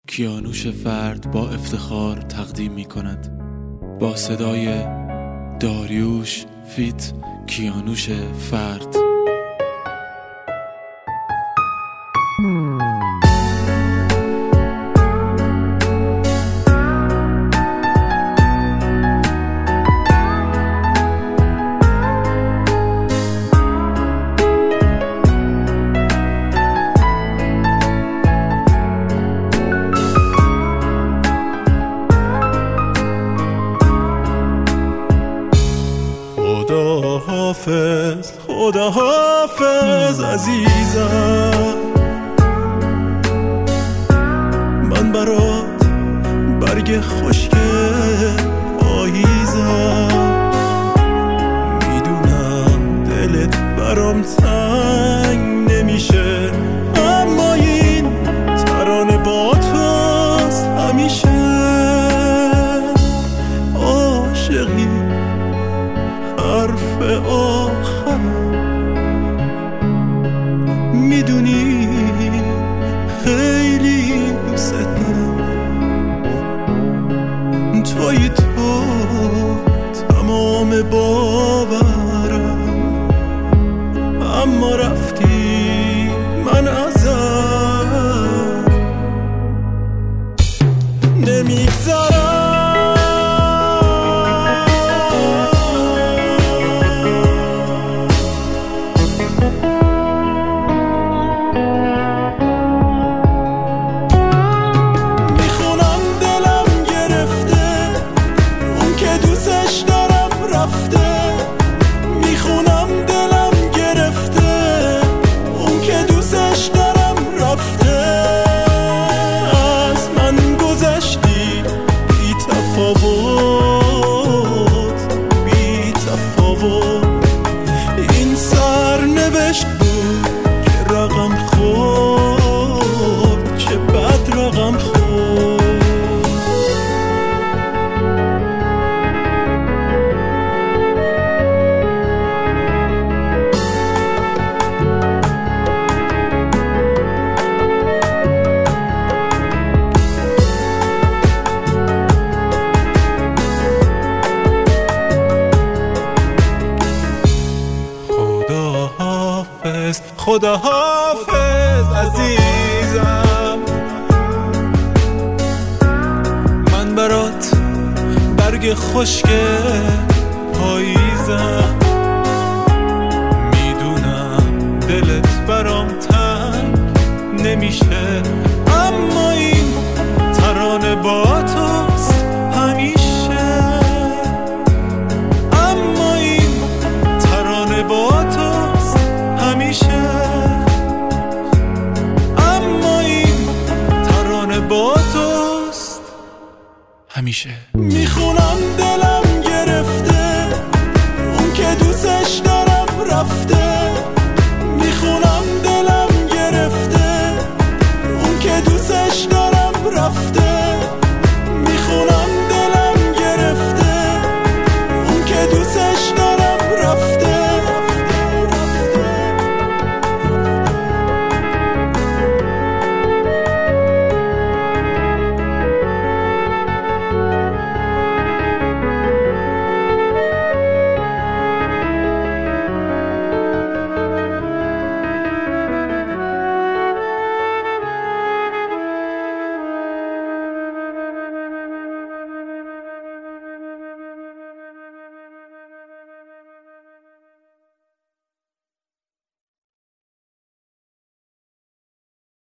کیانوش فرد با افتخار تقدیم می کند با صدای داریوش فیت کیانوش فرد. خدا حافظ عزیزم، من برات برگ خشک پاییزم. میدونم دلت برام تنگ نمیشه، اما این ترانه با توست همیشه. عاشقی حرف آخر، میدونی خیلی دوست دارم، توی تو تمام باورم، اما رفتی من ازت نمیگذرم. این سرنوشت بود که رقم خورد، چه بد رقم خورد. خدا حافظ عزیزم، من برات برگ خشک پاییزم. میدونم دلت برام تنگ نمیشه، اما این ترانه با توست همیشه. اما این ترانه با توست همیشه، اما این ترانه با توست همیشه. میخونم دلم گرفته، اون که دوستش دارم رفته.